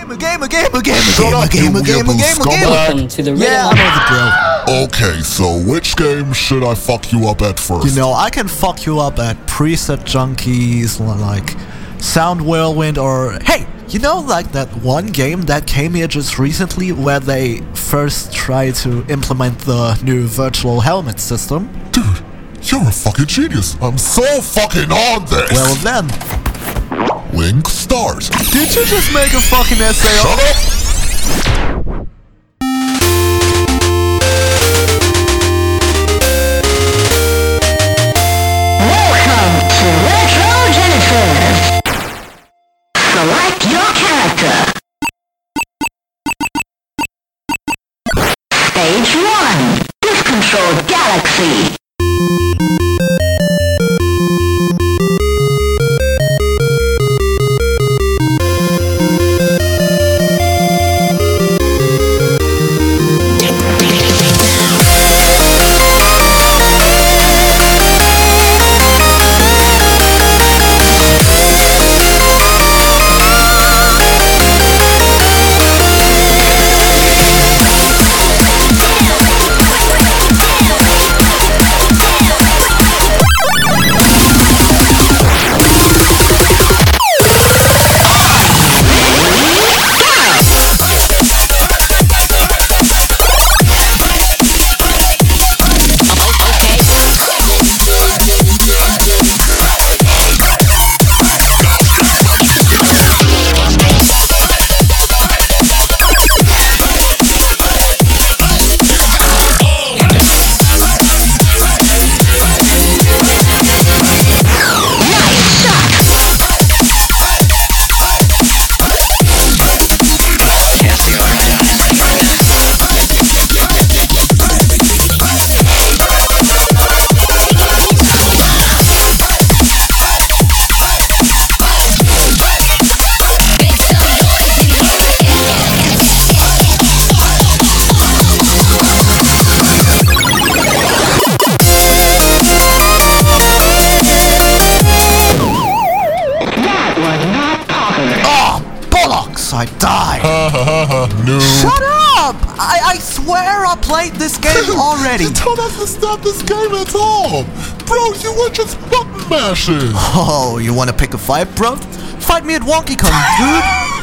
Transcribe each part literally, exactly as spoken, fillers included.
game, a game, a game, a game, a Shut game, a up, game, you a game, a weeaboo game, a game. Welcome to the Rhythm Yeah, I know the drill. Okay, so which game should I fuck you up at first? You know, I can fuck you up at preset junkies, like Sound Whirlwind, or hey, you know, like that one game that came here just recently where they first tried to implement the new virtual helmet system? Dude, you're a fucking genius. I'm so fucking on this. Well then, Link start. did you just make a fucking essay Shut on? up. Welcome to Retro Genesis. Select your character. Stage one. Discontrolled Galaxy. I died. No. Shut up! I, I swear I played this game already. You don't understand this game at all. Bro, you were just button mashing. Oh, you wanna pick a fight, bro? Fight me at Wonky Kong, dude.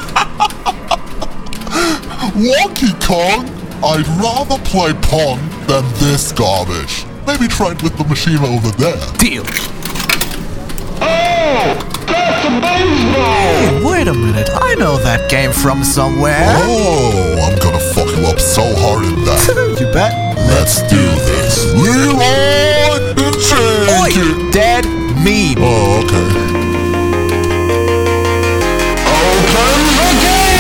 Wonky Kong? I'd rather play Pong than this garbage. Maybe try it with the machine over there. Deal. Oh, that's a baseball. Wait a minute, I know that game from somewhere. Oh, I'm gonna fuck you up so hard in that. You bet. Let's do this. Leroy and Jake. Oi, dead meat. Oh, okay. Open the game.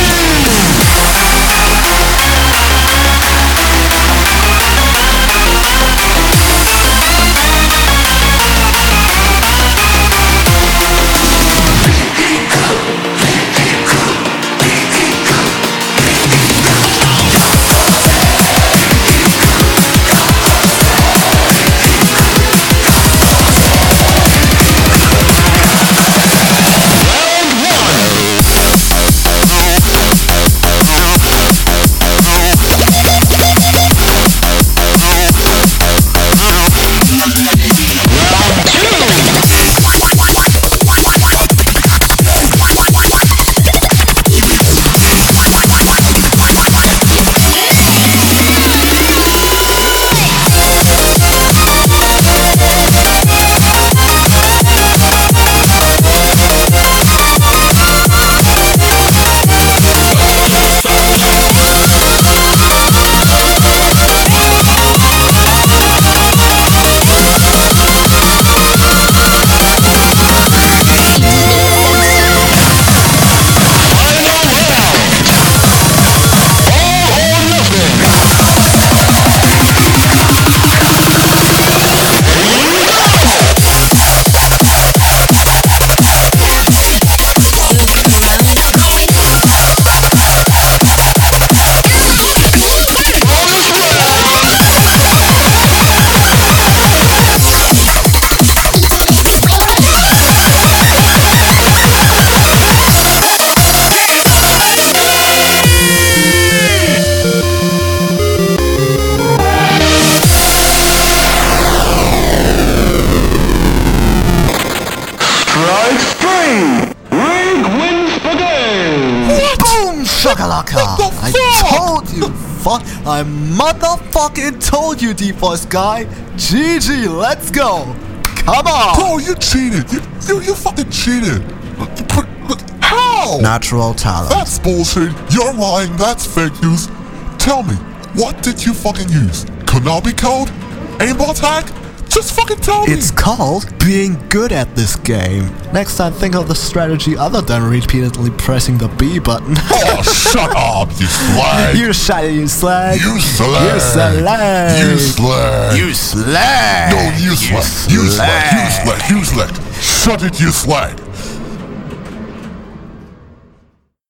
Shakalaka! What the I fuck? told you, fuck! I motherfucking told you, D-Voice guy! G G, let's go! Come on! Bro, you cheated! You, you, you fucking cheated! How? Natural talent. That's bullshit. You're lying. That's fake news. Tell me, what did you fucking use? Konami code? Aimbot hack? Just fucking tell me. It's called being good at this game. Next time, think of the strategy other than repeatedly pressing the B button. Oh, shut up, you slag. You shut it, you slag. You slag. You slag. You slag. You slag. No, you slag. You slag. You slag. You slag. Shut it, you slag.